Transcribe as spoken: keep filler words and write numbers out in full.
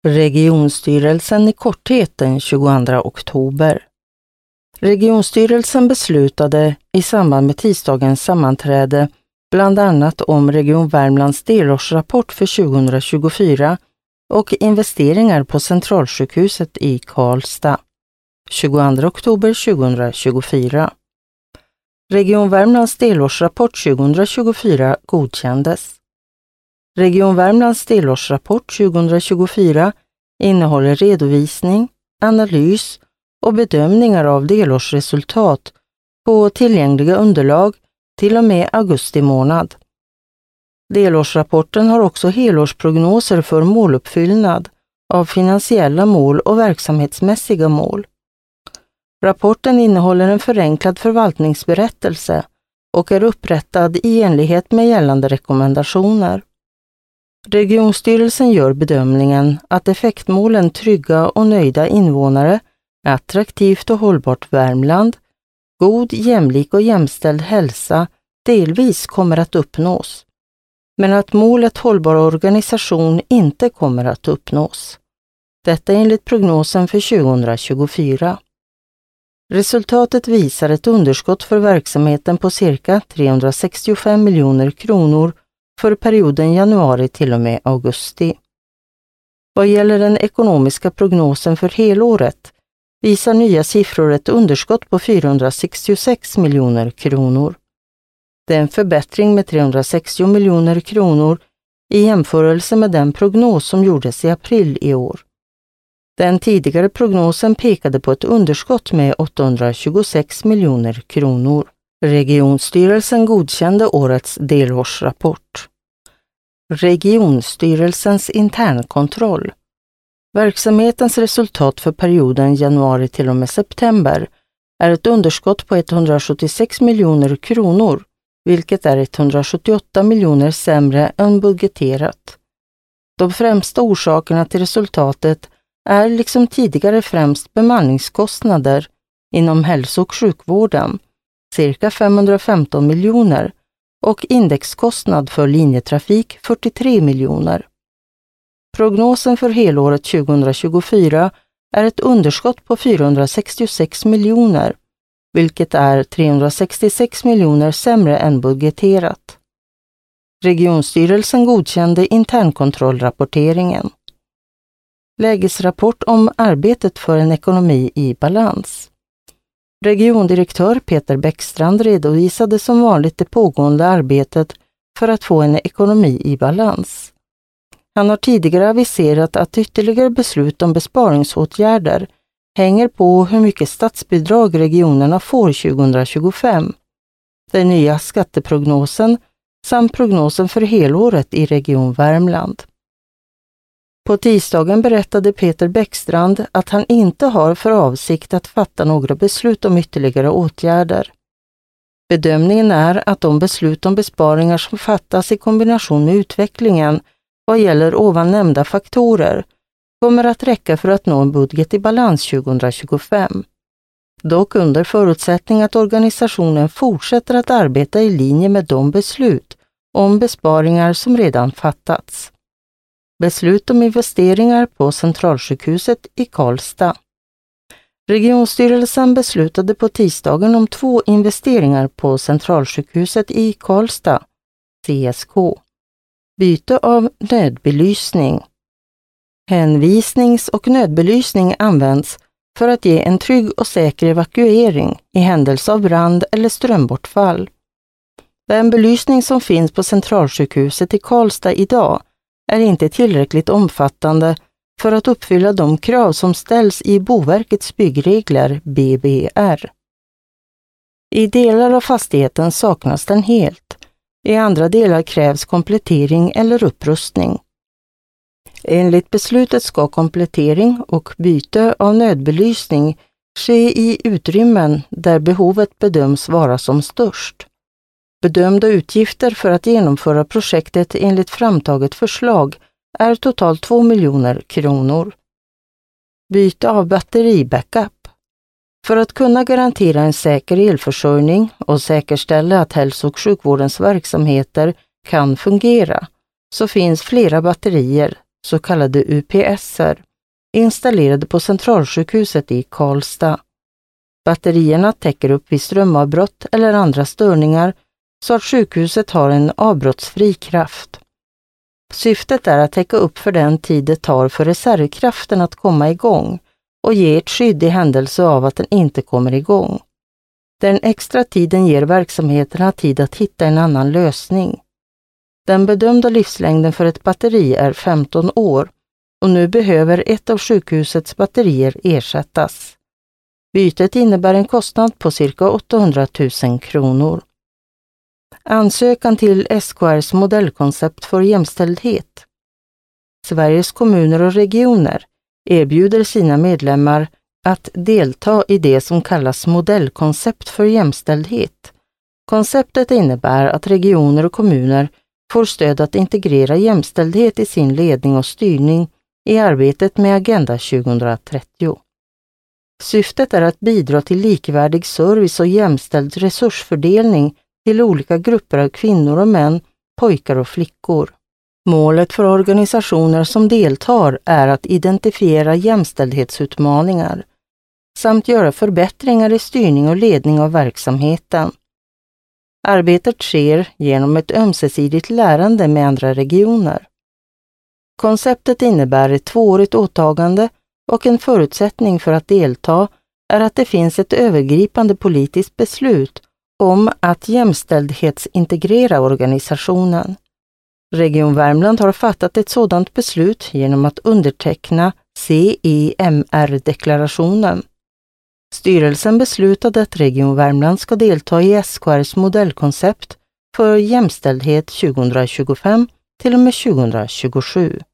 Regionstyrelsen i korthet den tjugoandra oktober. Regionstyrelsen beslutade i samband med tisdagens sammanträde bland annat om Region Värmlands delårsrapport för tjugohundratjugofyra och investeringar på Centralsjukhuset i Karlstad. tjugoandra oktober tjugohundratjugofyra. Region Värmlands delårsrapport tjugohundratjugofyra godkändes. Region Värmlands delårsrapport tjugohundratjugofyra innehåller redovisning, analys och bedömningar av delårsresultat på tillgängliga underlag till och med augusti månad. Delårsrapporten har också helårsprognoser för måluppfyllnad av finansiella mål och verksamhetsmässiga mål. Rapporten innehåller en förenklad förvaltningsberättelse och är upprättad i enlighet med gällande rekommendationer. Regionstyrelsen gör bedömningen att effektmålen trygga och nöjda invånare, attraktivt och hållbart Värmland, god, jämlik och jämställd hälsa delvis kommer att uppnås, men att målet hållbar organisation inte kommer att uppnås. Detta enligt prognosen för tjugohundratjugofyra. Resultatet visar ett underskott för verksamheten på cirka trehundrasextiofem miljoner kronor för perioden januari till och med augusti. Vad gäller den ekonomiska prognosen för helåret visar nya siffror ett underskott på fyrahundrasextiosex miljoner kronor. Det är en förbättring med trehundrasextio miljoner kronor i jämförelse med den prognos som gjordes i april i år. Den tidigare prognosen pekade på ett underskott med åttahundratjugosex miljoner kronor. Regionstyrelsen godkände årets delårsrapport. Regionstyrelsens internkontroll. Verksamhetens resultat för perioden januari till och med september är ett underskott på etthundrasjuttiosex miljoner kronor, vilket är etthundrasjuttioåtta miljoner sämre än budgeterat. De främsta orsakerna till resultatet är liksom tidigare främst bemanningskostnader inom hälso- och sjukvården, cirka femhundrafemton miljoner, och indexkostnad för linjetrafik fyrtiotre miljoner. Prognosen för helåret tjugohundratjugofyra är ett underskott på fyrahundrasextiosex miljoner, vilket är trehundrasextiosex miljoner sämre än budgeterat. Regionstyrelsen godkände internkontrollrapporteringen. Lägesrapport om arbetet för en ekonomi i balans. Regiondirektör Peter Bäckstrand redovisade som vanligt det pågående arbetet för att få en ekonomi i balans. Han har tidigare aviserat att ytterligare beslut om besparingsåtgärder hänger på hur mycket statsbidrag regionerna får tjugohundratjugofem, den nya skatteprognosen samt prognosen för helåret i Region Värmland. På tisdagen berättade Peter Bäckstrand att han inte har för avsikt att fatta några beslut om ytterligare åtgärder. Bedömningen är att de beslut om besparingar som fattas i kombination med utvecklingen vad gäller ovan nämnda faktorer kommer att räcka för att nå en budget i balans tjugohundratjugofem. Dock under förutsättning att organisationen fortsätter att arbeta i linje med de beslut om besparingar som redan fattats. Beslut om investeringar på Centralsjukhuset i Karlstad. Regionstyrelsen beslutade på tisdagen om två investeringar på Centralsjukhuset i Karlstad, C S K. Byte av nödbelysning. Hänvisnings- och nödbelysning används för att ge en trygg och säker evakuering i händelse av brand eller strömbortfall. Den belysning som finns på Centralsjukhuset i Karlstad idag är inte tillräckligt omfattande för att uppfylla de krav som ställs i Boverkets byggregler B B R. I delar av fastigheten saknas den helt. I andra delar krävs komplettering eller upprustning. Enligt beslutet ska komplettering och byte av nödbelysning ske i utrymmen där behovet bedöms vara som störst. Bedömda utgifter för att genomföra projektet enligt framtaget förslag är totalt två miljoner kronor. Byte av batteribackup. För att kunna garantera en säker elförsörjning och säkerställa att hälso- och sjukvårdens verksamheter kan fungera så finns flera batterier så kallade U P S-er, installerade på Centralsjukhuset i Karlstad. Batterierna täcker upp vid strömavbrott eller andra störningar så att sjukhuset har en avbrottsfri kraft. Syftet är att täcka upp för den tid det tar för reservkraften att komma igång och ge ett skydd i händelse av att den inte kommer igång. Den extra tiden ger verksamheterna tid att hitta en annan lösning. Den bedömda livslängden för ett batteri är femton år och nu behöver ett av sjukhusets batterier ersättas. Bytet innebär en kostnad på cirka åttahundratusen kronor. Ansökan till S K R:s modellkoncept för jämställdhet. Sveriges kommuner och regioner erbjuder sina medlemmar att delta i det som kallas modellkoncept för jämställdhet. Konceptet innebär att regioner och kommuner får stöd att integrera jämställdhet i sin ledning och styrning i arbetet med Agenda tjugohundratrettio. Syftet är att bidra till likvärdig service och jämställd resursfördelning till olika grupper av kvinnor och män, pojkar och flickor. Målet för organisationer som deltar är att identifiera jämställdhetsutmaningar samt göra förbättringar i styrning och ledning av verksamheten. Arbetet sker genom ett ömsesidigt lärande med andra regioner. Konceptet innebär ett tvåårigt åtagande och en förutsättning för att delta är att det finns ett övergripande politiskt beslut om att jämställdhetsintegrera organisationen. Region Värmland har fattat ett sådant beslut genom att underteckna C E M R-deklarationen. Styrelsen beslutade att Region Värmland ska delta i S K R:s modellkoncept för jämställdhet tjugohundratjugofem till och med tjugohundratjugosju.